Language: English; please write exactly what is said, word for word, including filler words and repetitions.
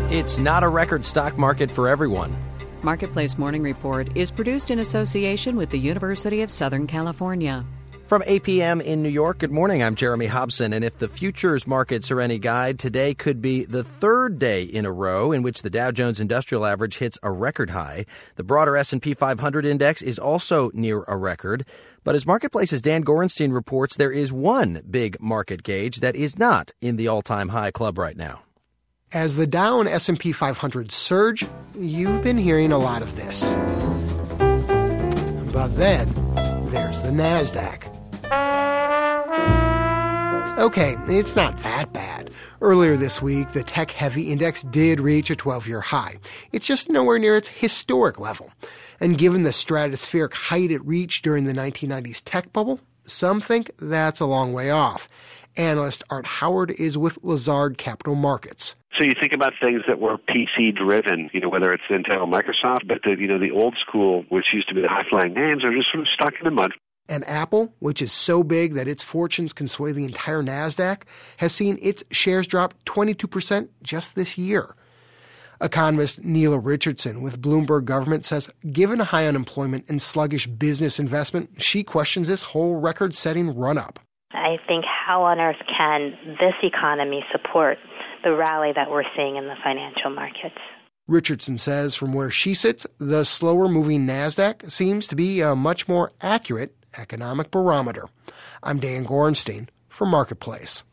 It's not a record stock market for everyone. Marketplace Morning Report is produced in association with the University of Southern California. From eight p.m. in New York, good morning. I'm Jeremy Hobson, and if the futures markets are any guide, today could be the third day in a row in which the Dow Jones Industrial Average hits a record high. The broader S and P five hundred index is also near a record. But as Marketplace's Dan Gorenstein reports, there is one big market gauge that is not in the all-time high club right now. As the Dow and S and P five hundred surge, you've been hearing a lot of this. But then, there's the NASDAQ. Okay, it's not that bad. Earlier this week, the tech-heavy index did reach a twelve-year high. It's just nowhere near its historic level. And given the stratospheric height it reached during the nineteen nineties tech bubble, some think that's a long way off. Analyst Art Howard is with Lazard Capital Markets. So you think about things that were P C-driven, you know, whether it's Intel or Microsoft, but the, you know, the old school, which used to be the high-flying names, are just sort of stuck in the mud. And Apple, which is so big that its fortunes can sway the entire NASDAQ, has seen its shares drop twenty-two percent just this year. Economist Neela Richardson with Bloomberg Government says given high unemployment and sluggish business investment, she questions this whole record-setting run-up. I think how on earth can this economy support the rally that we're seeing in the financial markets? Richardson says from where she sits, the slower-moving NASDAQ seems to be a much more accurate economic barometer. I'm Dan Gorenstein for Marketplace.